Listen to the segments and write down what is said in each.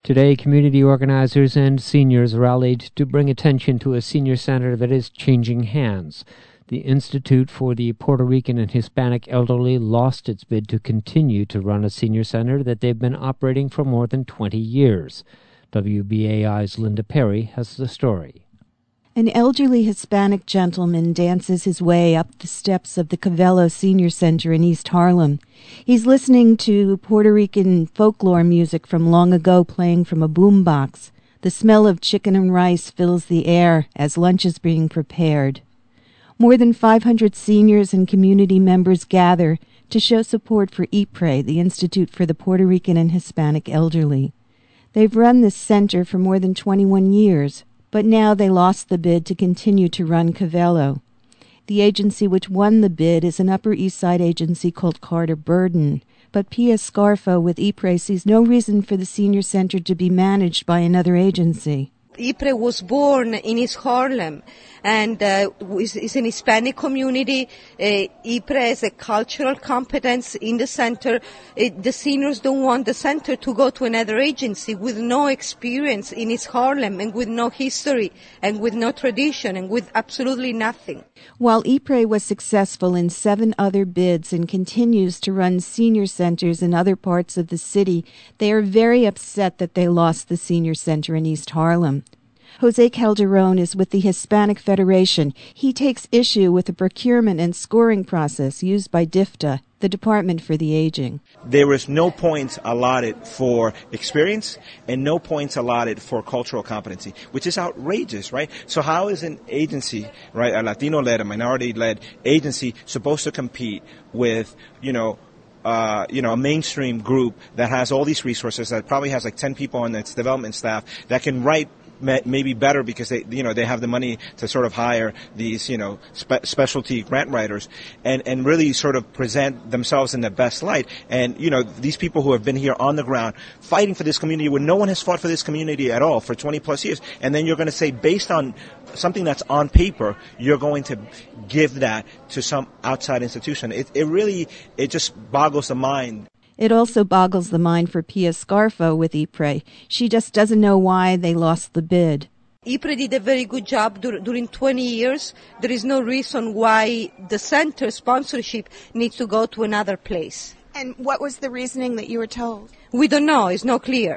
Today, community organizers and seniors rallied to bring attention to a senior center that is changing hands. The Institute for the Puerto Rican and Hispanic Elderly lost its bid to continue to run a senior center that they've been operating for more than 20 years. WBAI's Linda Perry has the story. An elderly Hispanic gentleman dances his way up the steps of the Covello Senior Center in East Harlem. He's listening to Puerto Rican folklore music from long ago playing from a boombox. The smell of chicken and rice fills the air as lunch is being prepared. More than 500 seniors and community members gather to show support for IPRE, the Institute for the Puerto Rican and Hispanic Elderly. They've run this center for more than 21 years. But now they lost the bid to continue to run Covello. The agency which won the bid is an Upper East Side agency called Carter Burden. But Pia Scarfo with IPRE sees no reason for the senior center to be managed by another agency. IPRE was born in East Harlem and is an Hispanic community. IPRE is a cultural competence in the center. The seniors don't want the center to go to another agency with no experience in East Harlem and with no history and with no tradition and with absolutely nothing. While IPRE was successful in 7 other bids and continues to run senior centers in other parts of the city, they are very upset that they lost the senior center in East Harlem. Jose Calderon is with the Hispanic Federation. He takes issue with the procurement and scoring process used by DFTA, the Department for the Aging. There was no points allotted for experience and no points allotted for cultural competency, which is outrageous, right? So how is an agency, right, a Latino-led, a minority-led agency supposed to compete with, a mainstream group that has all these resources, that probably has like 10 people on its development staff that can write maybe better because they have the money to sort of hire these, specialty grant writers and really sort of present themselves in the best light. And, these people who have been here on the ground fighting for this community when no one has fought for this community at all for 20 plus years. And then you're going to say, based on something that's on paper, you're going to give that to some outside institution. It just boggles the mind. It also boggles the mind for Pia Scarfo with IPRE. She just doesn't know why they lost the bid. IPRE did a very good job during 20 years. There is no reason why the center sponsorship needs to go to another place. And what was the reasoning that you were told? We don't know. It's not clear.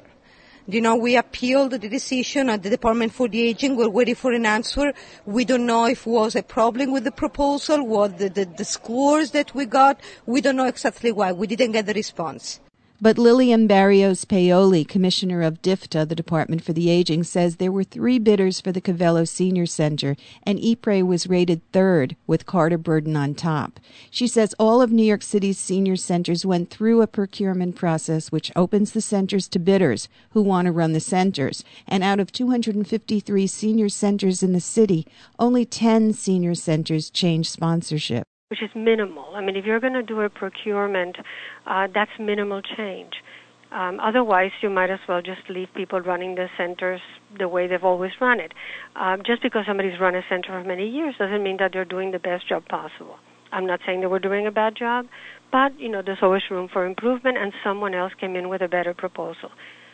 We appealed the decision at the Department for the Aging. We're waiting for an answer. We don't know if it was a problem with the proposal, what the scores that we got. We don't know exactly why. We didn't get the response. But Lillian Barrios Paoli, commissioner of DFTA, the Department for the Aging, says there were 3 bidders for the Covello Senior Center, and IPRE was rated 3rd, with Carter Burden on top. She says all of New York City's senior centers went through a procurement process which opens the centers to bidders who want to run the centers. And out of 253 senior centers in the city, only 10 senior centers changed sponsorship. Which is minimal. I mean, if you're going to do a procurement, that's minimal change. Otherwise, you might as well just leave people running the centers the way they've always run it. Just because somebody's run a center for many years doesn't mean that they're doing the best job possible. I'm not saying they were doing a bad job, but, there's always room for improvement, and someone else came in with a better proposal.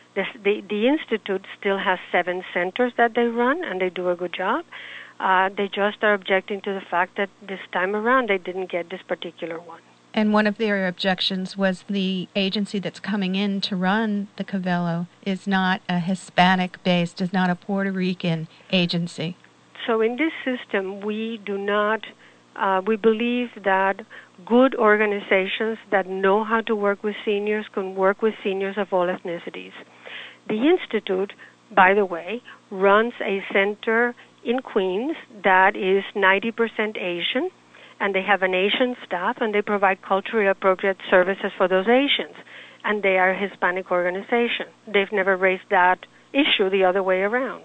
The Institute still has 7 centers that they run, and they do a good job. They just are objecting to the fact that this time around they didn't get this particular one. And one of their objections was the agency that's coming in to run the Covello is not a Hispanic-based, is not a Puerto Rican agency. So in this system, we do not, we believe that good organizations that know how to work with seniors can work with seniors of all ethnicities. The Institute, by the way, runs a center in Queens that is 90% Asian, and they have an Asian staff, and they provide culturally appropriate services for those Asians, and they are a Hispanic organization. They've never raised that issue the other way around.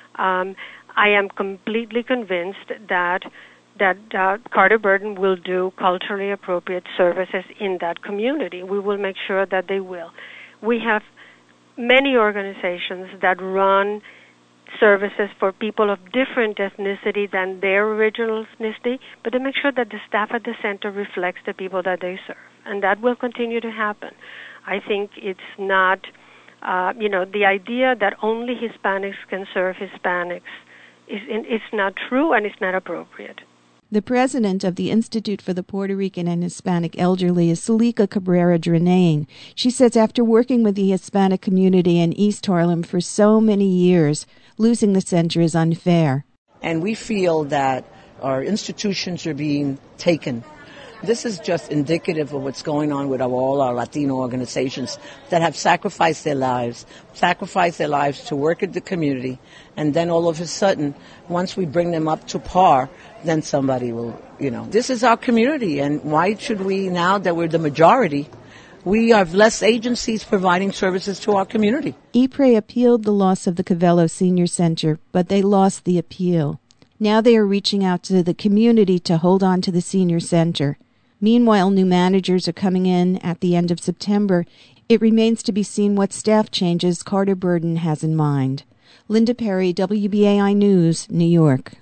I am completely convinced that Carter Burden will do culturally appropriate services in that community. We will make sure that they will. We have many organizations that run services for people of different ethnicity than their original ethnicity, but to make sure that the staff at the center reflects the people that they serve. And that will continue to happen. I think it's not The idea that only Hispanics can serve Hispanics it's not true and it's not appropriate. The president of the Institute for the Puerto Rican and Hispanic Elderly is Sulika Cabrera Drenane. She says after working with the Hispanic community in East Harlem for so many years, losing the center is unfair. And we feel that our institutions are being taken. This is just indicative of what's going on with all our Latino organizations that have sacrificed their lives to work at the community, and then all of a sudden, once we bring them up to par, then somebody will, This is our community, and why should we, now that we're the majority, we have less agencies providing services to our community? YPRE appealed the loss of the Covello Senior Center, but they lost the appeal. Now they are reaching out to the community to hold on to the senior center. Meanwhile, new managers are coming in at the end of September. It remains to be seen what staff changes Carter Burden has in mind. Linda Perry, WBAI News, New York.